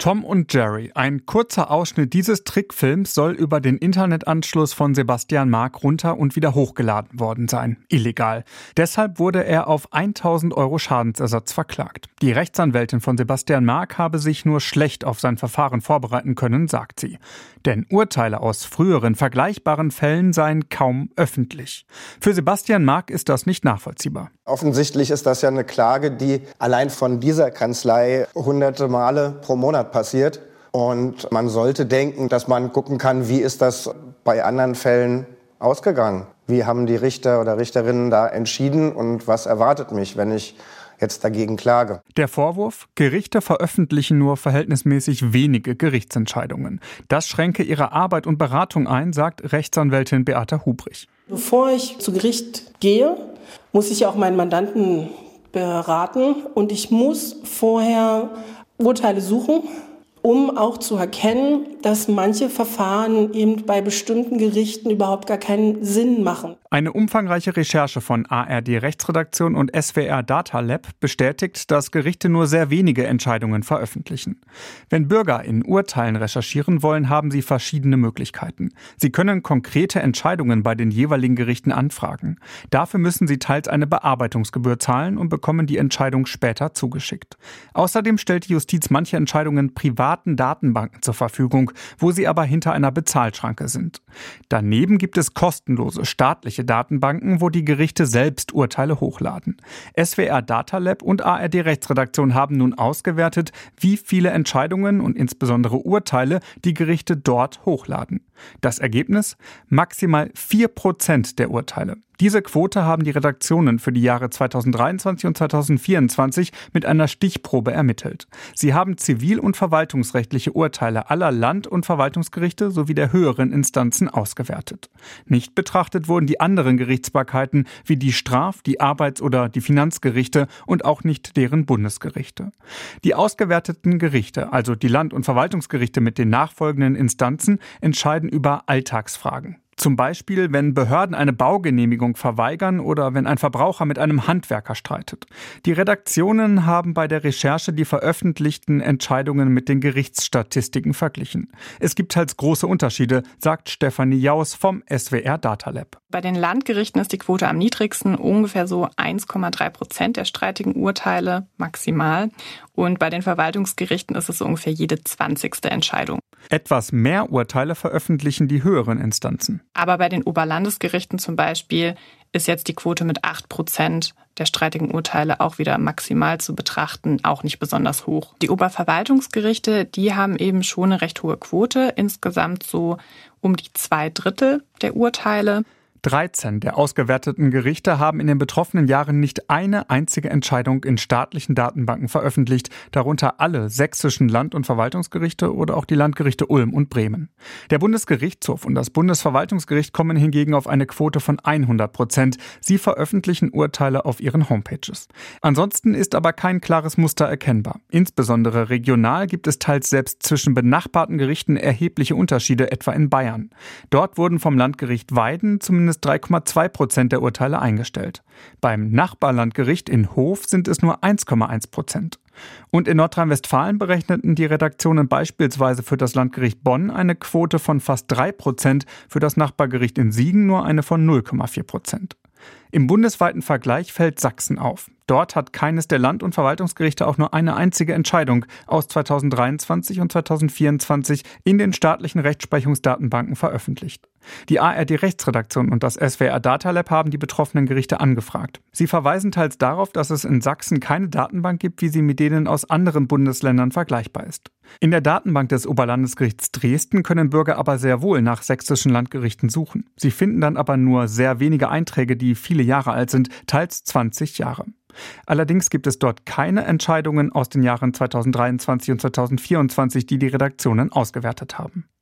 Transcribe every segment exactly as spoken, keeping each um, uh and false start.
Tom und Jerry, ein kurzer Ausschnitt dieses Trickfilms, soll über den Internetanschluss von Sebastian Mark runter und wieder hochgeladen worden sein. Illegal. Deshalb wurde er auf tausend Euro Schadensersatz verklagt. Die Rechtsanwältin von Sebastian Mark habe sich nur schlecht auf sein Verfahren vorbereiten können, sagt sie. Denn Urteile aus früheren vergleichbaren Fällen seien kaum öffentlich. Für Sebastian Mark ist das nicht nachvollziehbar. Offensichtlich ist das ja eine Klage, die allein von dieser Kanzlei hunderte Male pro Monat passiert. Und man sollte denken, dass man gucken kann, wie ist das bei anderen Fällen ausgegangen? Wie haben die Richter oder Richterinnen da entschieden und was erwartet mich, wenn ich jetzt dagegen klage? Der Vorwurf: Gerichte veröffentlichen nur verhältnismäßig wenige Gerichtsentscheidungen. Das schränke ihre Arbeit und Beratung ein, sagt Rechtsanwältin Beate Hubrich. Bevor ich zu Gericht gehe, muss ich auch meinen Mandanten beraten und ich muss vorher Urteile suchen, um auch zu erkennen, dass manche Verfahren eben bei bestimmten Gerichten überhaupt gar keinen Sinn machen. Eine umfangreiche Recherche von A R D-Rechtsredaktion und S W R Data Lab bestätigt, dass Gerichte nur sehr wenige Entscheidungen veröffentlichen. Wenn Bürger in Urteilen recherchieren wollen, haben sie verschiedene Möglichkeiten. Sie können konkrete Entscheidungen bei den jeweiligen Gerichten anfragen. Dafür müssen sie teils eine Bearbeitungsgebühr zahlen und bekommen die Entscheidung später zugeschickt. Außerdem stellt die Justiz manche Entscheidungen privaten Datenbanken zur Verfügung, wo sie aber hinter einer Bezahlschranke sind. Daneben gibt es kostenlose staatliche Datenbanken, wo die Gerichte selbst Urteile hochladen. S W R Data Lab und A R D-Rechtsredaktion haben nun ausgewertet, wie viele Entscheidungen und insbesondere Urteile die Gerichte dort hochladen. Das Ergebnis? Maximal vier Prozent der Urteile. Diese Quote haben die Redaktionen für die Jahre zweitausenddreiundzwanzig und zweitausendvierundzwanzig mit einer Stichprobe ermittelt. Sie haben zivil- und verwaltungsrechtliche Urteile aller Land- und Verwaltungsgerichte sowie der höheren Instanzen ausgewertet. Nicht betrachtet wurden die anderen Gerichtsbarkeiten wie die Straf-, die Arbeits- oder die Finanzgerichte und auch nicht deren Bundesgerichte. Die ausgewerteten Gerichte, also die Land- und Verwaltungsgerichte mit den nachfolgenden Instanzen, entscheiden über Alltagsfragen. Zum Beispiel, wenn Behörden eine Baugenehmigung verweigern oder wenn ein Verbraucher mit einem Handwerker streitet. Die Redaktionen haben bei der Recherche die veröffentlichten Entscheidungen mit den Gerichtsstatistiken verglichen. Es gibt teils große Unterschiede, sagt Stefanie Jaus vom S W R Data Lab. Bei den Landgerichten ist die Quote am niedrigsten, ungefähr so eins Komma drei Prozent der streitigen Urteile maximal. Und bei den Verwaltungsgerichten ist es so ungefähr jede zwanzigste Entscheidung. Etwas mehr Urteile veröffentlichen die höheren Instanzen. Aber bei den Oberlandesgerichten zum Beispiel ist jetzt die Quote mit acht Prozent der streitigen Urteile auch wieder maximal zu betrachten, auch nicht besonders hoch. Die Oberverwaltungsgerichte, die haben eben schon eine recht hohe Quote, insgesamt so um die zwei Drittel der Urteile. dreizehn der ausgewerteten Gerichte haben in den betroffenen Jahren nicht eine einzige Entscheidung in staatlichen Datenbanken veröffentlicht, darunter alle sächsischen Land- und Verwaltungsgerichte oder auch die Landgerichte Ulm und Bremen. Der Bundesgerichtshof und das Bundesverwaltungsgericht kommen hingegen auf eine Quote von hundert Prozent. Sie veröffentlichen Urteile auf ihren Homepages. Ansonsten ist aber kein klares Muster erkennbar. Insbesondere regional gibt es teils selbst zwischen benachbarten Gerichten erhebliche Unterschiede, etwa in Bayern. Dort wurden vom Landgericht Weiden zumindest drei Komma zwei Prozent der Urteile eingestellt. Beim Nachbarlandgericht in Hof sind es nur eins Komma eins Prozent. Und in Nordrhein-Westfalen berechneten die Redaktionen beispielsweise für das Landgericht Bonn eine Quote von fast drei Prozent, für das Nachbargericht in Siegen nur eine von null Komma vier Prozent. Im bundesweiten Vergleich fällt Sachsen auf. Dort hat keines der Land- und Verwaltungsgerichte auch nur eine einzige Entscheidung aus zweitausenddreiundzwanzig und zweitausendvierundzwanzig in den staatlichen Rechtsprechungsdatenbanken veröffentlicht. Die A R D-Rechtsredaktion und das S W R Data Lab haben die betroffenen Gerichte angefragt. Sie verweisen teils darauf, dass es in Sachsen keine Datenbank gibt, wie sie mit denen aus anderen Bundesländern vergleichbar ist. In der Datenbank des Oberlandesgerichts Dresden können Bürger aber sehr wohl nach sächsischen Landgerichten suchen. Sie finden dann aber nur sehr wenige Einträge, die viele Jahre alt sind, teils zwanzig Jahre. Allerdings gibt es dort keine Entscheidungen aus den Jahren zweitausenddreiundzwanzig und zweitausendvierundzwanzig, die die Redaktionen ausgewertet haben.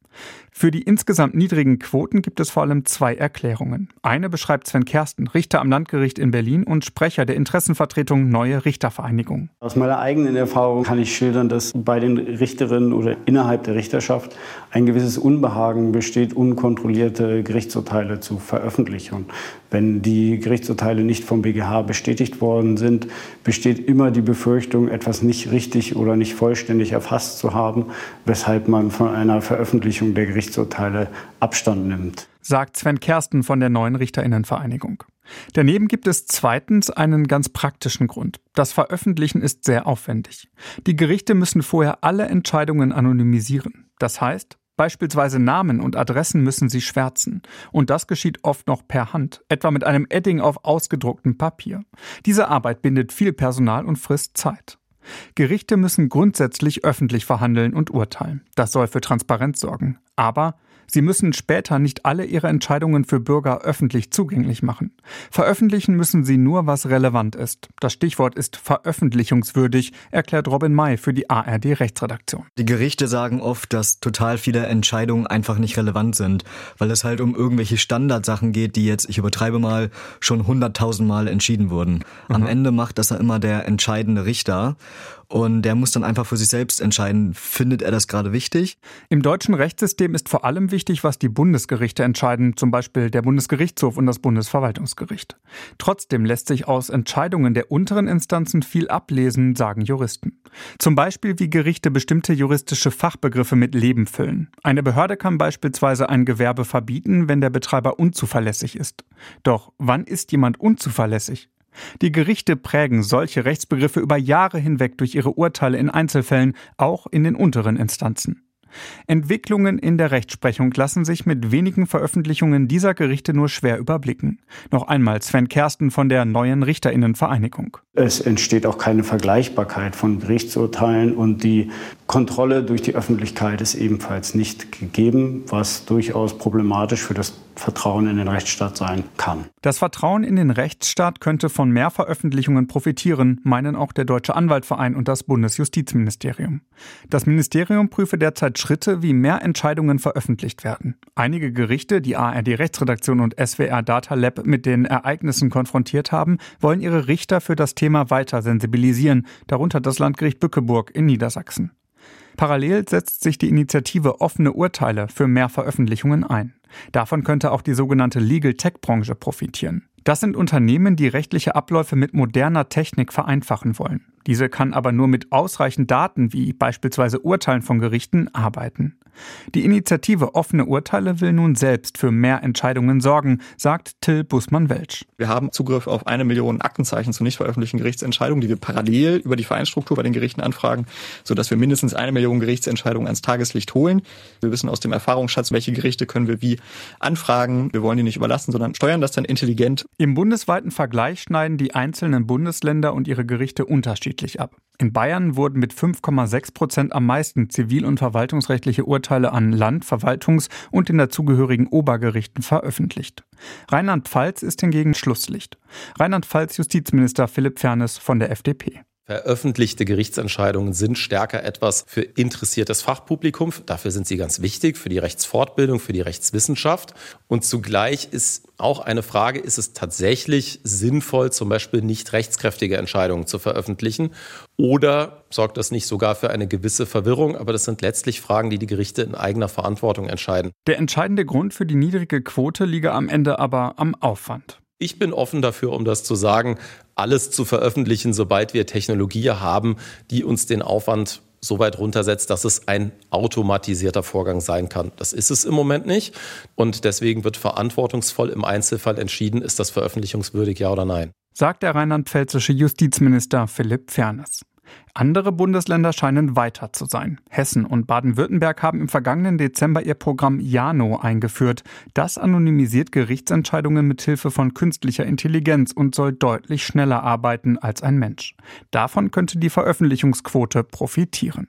Für die insgesamt niedrigen Quoten gibt es vor allem zwei Erklärungen. Eine beschreibt Sven Kersten, Richter am Landgericht in Berlin und Sprecher der Interessenvertretung Neue Richtervereinigung. Aus meiner eigenen Erfahrung kann ich schildern, dass bei den Richterinnen oder innerhalb der Richterschaft ein gewisses Unbehagen besteht, unkontrollierte Gerichtsurteile zu veröffentlichen. Wenn die Gerichtsurteile nicht vom B G H bestätigt worden sind, besteht immer die Befürchtung, etwas nicht richtig oder nicht vollständig erfasst zu haben, weshalb man von einer Veröffentlichung der Gerichtsurteile Abstand nimmt. Sagt Sven Kersten von der Neuen Richterinnenvereinigung. Daneben gibt es zweitens einen ganz praktischen Grund. Das Veröffentlichen ist sehr aufwendig. Die Gerichte müssen vorher alle Entscheidungen anonymisieren. Das heißt, beispielsweise Namen und Adressen müssen sie schwärzen. Und das geschieht oft noch per Hand, etwa mit einem Edding auf ausgedrucktem Papier. Diese Arbeit bindet viel Personal und frisst Zeit. Gerichte müssen grundsätzlich öffentlich verhandeln und urteilen. Das soll für Transparenz sorgen. Aber sie müssen später nicht alle ihre Entscheidungen für Bürger öffentlich zugänglich machen. Veröffentlichen müssen sie nur, was relevant ist. Das Stichwort ist veröffentlichungswürdig, erklärt Robin May für die A R D-Rechtsredaktion. Die Gerichte sagen oft, dass total viele Entscheidungen einfach nicht relevant sind, weil es halt um irgendwelche Standardsachen geht, die jetzt, ich übertreibe mal, schon hunderttausendmal entschieden wurden. Mhm. Am Ende macht das dann immer der entscheidende Richter. Und der muss dann einfach für sich selbst entscheiden, findet er das gerade wichtig? Im deutschen Rechtssystem ist vor allem wichtig, was die Bundesgerichte entscheiden, zum Beispiel der Bundesgerichtshof und das Bundesverwaltungsgericht. Trotzdem lässt sich aus Entscheidungen der unteren Instanzen viel ablesen, sagen Juristen. Zum Beispiel, wie Gerichte bestimmte juristische Fachbegriffe mit Leben füllen. Eine Behörde kann beispielsweise ein Gewerbe verbieten, wenn der Betreiber unzuverlässig ist. Doch wann ist jemand unzuverlässig? Die Gerichte prägen solche Rechtsbegriffe über Jahre hinweg durch ihre Urteile in Einzelfällen, auch in den unteren Instanzen. Entwicklungen in der Rechtsprechung lassen sich mit wenigen Veröffentlichungen dieser Gerichte nur schwer überblicken. Noch einmal Sven Kersten von der Neuen Richterinnenvereinigung. Es entsteht auch keine Vergleichbarkeit von Gerichtsurteilen und die Kontrolle durch die Öffentlichkeit ist ebenfalls nicht gegeben, was durchaus problematisch für das Vertrauen in den Rechtsstaat sein kann. Das Vertrauen in den Rechtsstaat könnte von mehr Veröffentlichungen profitieren, meinen auch der Deutsche Anwaltverein und das Bundesjustizministerium. Das Ministerium prüfe derzeit Schritte, wie mehr Entscheidungen veröffentlicht werden. Einige Gerichte, die A R D-Rechtsredaktion und S W R Data Lab mit den Ereignissen konfrontiert haben, wollen ihre Richter für das Thema weiter sensibilisieren, darunter das Landgericht Bückeburg in Niedersachsen. Parallel setzt sich die Initiative Offene Urteile für mehr Veröffentlichungen ein. Davon könnte auch die sogenannte Legal Tech-Branche profitieren. Das sind Unternehmen, die rechtliche Abläufe mit moderner Technik vereinfachen wollen. Diese kann aber nur mit ausreichend Daten, wie beispielsweise Urteilen von Gerichten, arbeiten. Die Initiative Offene Urteile will nun selbst für mehr Entscheidungen sorgen, sagt Till Bußmann-Welsch. Wir haben Zugriff auf eine Million Aktenzeichen zu nicht veröffentlichten Gerichtsentscheidungen, die wir parallel über die Vereinsstruktur bei den Gerichten anfragen, sodass wir mindestens eine Million Gerichtsentscheidungen ans Tageslicht holen. Wir wissen aus dem Erfahrungsschatz, welche Gerichte können wir wie anfragen. Wir wollen die nicht überlassen, sondern steuern das dann intelligent. Im bundesweiten Vergleich schneiden die einzelnen Bundesländer und ihre Gerichte unterschiedlich ab. In Bayern wurden mit fünf Komma sechs Prozent am meisten zivil- und verwaltungsrechtliche Urteile an Land-, Verwaltungs- und den dazugehörigen Obergerichten veröffentlicht. Rheinland-Pfalz ist hingegen Schlusslicht. Rheinland-Pfalz Justizminister Philipp Fernes von der F D P. Veröffentlichte Gerichtsentscheidungen sind stärker etwas für interessiertes Fachpublikum. Dafür sind sie ganz wichtig, für die Rechtsfortbildung, für die Rechtswissenschaft. Und zugleich ist auch eine Frage, ist es tatsächlich sinnvoll, zum Beispiel nicht rechtskräftige Entscheidungen zu veröffentlichen? Oder sorgt das nicht sogar für eine gewisse Verwirrung? Aber das sind letztlich Fragen, die die Gerichte in eigener Verantwortung entscheiden. Der entscheidende Grund für die niedrige Quote liege am Ende aber am Aufwand. Ich bin offen dafür, um das zu sagen, alles zu veröffentlichen, sobald wir Technologie haben, die uns den Aufwand so weit runtersetzt, dass es ein automatisierter Vorgang sein kann. Das ist es im Moment nicht. Und deswegen wird verantwortungsvoll im Einzelfall entschieden, ist das veröffentlichungswürdig, ja oder nein. Sagt der rheinland-pfälzische Justizminister Philipp Fernes. Andere Bundesländer scheinen weiter zu sein. Hessen und Baden-Württemberg haben im vergangenen Dezember ihr Programm Jano eingeführt. Das anonymisiert Gerichtsentscheidungen mit Hilfe von künstlicher Intelligenz und soll deutlich schneller arbeiten als ein Mensch. Davon könnte die Veröffentlichungsquote profitieren.